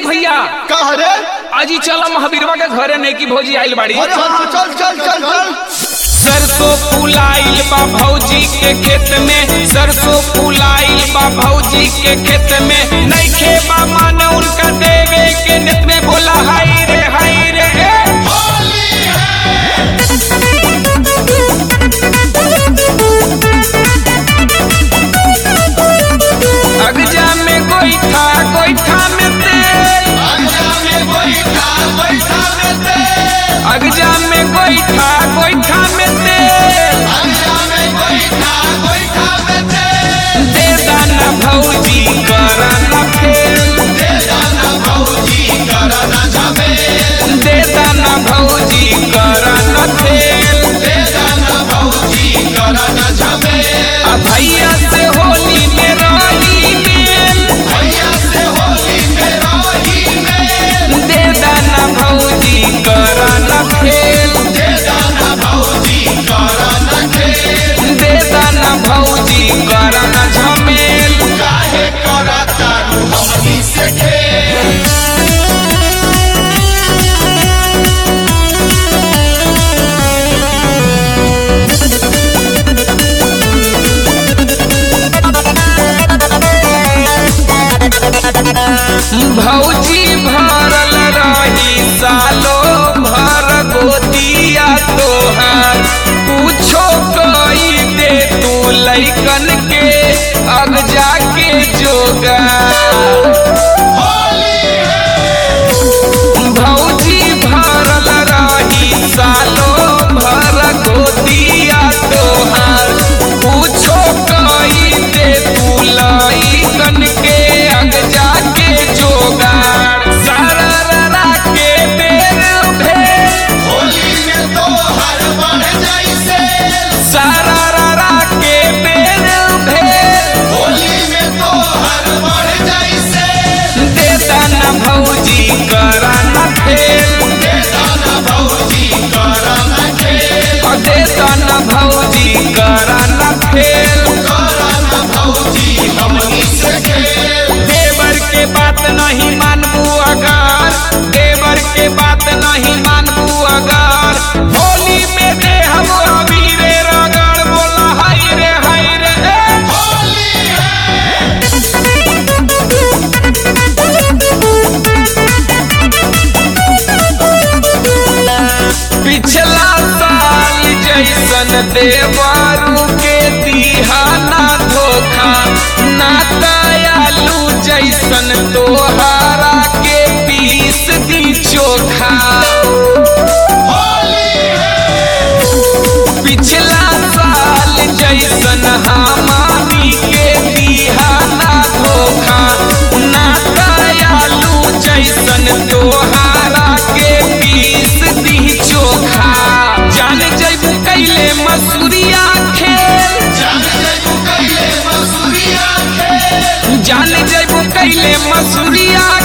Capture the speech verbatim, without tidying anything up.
भैया कहा रे? आज ही चला महावीरवा के घरे नहीं की भौजी आइल बाड़ी। अरे हाँ, चल चल चल चल। सरसों फुलाइल बा भौजी के खेत में, सरसों फुलाइल बा भौजी के खेत में, नइखे बा मान उनका देवे के नेत में, बोला हाय रे हाय रे ए होली है। अगजा में गोईठा गोईठा में तेल, अगजा में गोईठा गोईठा में तेल, अगजा में गोईठा गोईठा में तेल, अगजा में गोईठा गोईठा में तेल। दे दाना भौजी करा न फेल, दे दाना भौजी करा न झमेल, दे दाना भौजी करा न फेल। दे दाना भौजी करा न झमेल। आ भैया से होली में रही मेल, भैया से होली में रही मेल, दे दाना भौजी करा न फेल, दे दाना भौजी करा न खेल। दे दाना भौजी करा न झमेल। काहे करा तारू हमनी से खेल? भौजी भरल रही सालो भर गोदिया तोहार, पूछो कई दे तू लइकन के अग जाके जोगार। होली है, भौजी भरल रही सालो भर गोदिया तोहार, पूछो कई दे तू लइकन के अग जाके जोगार। सारा ररा के बेर भेल, होली में तो हर बढ़ जैसे, सारा ररा के बेर भेल, होली में तो हर बढ़ जैसे। दे दाना भौजी करा न फेल, दे दाना भौजी करा न खेल, और दे दाना भौजी करा न फेल। करा न भौजी हमनी से खेल। देवर के बात नहीं मानबू अगर, देवर के बात नहीं मानबू अगर, होली में दे हम अबीरे रगड़, बोला हाय रे हाय रे ए होली है, पिछला साल जैसन देवरू के दिहाना धोखा, ना दयालु जैसन तोहारा के पीस दी चोखा। होली है, पिछला साल जैसन हमानी के दिहाना धोखा, ना दयालु जैसन तोहारा के पीस दी चोखा। जान जैबू कैले मसूरिया खेल, जान जैबू कैले मसूरिया खेल, जान जैबू कैले मसूरिया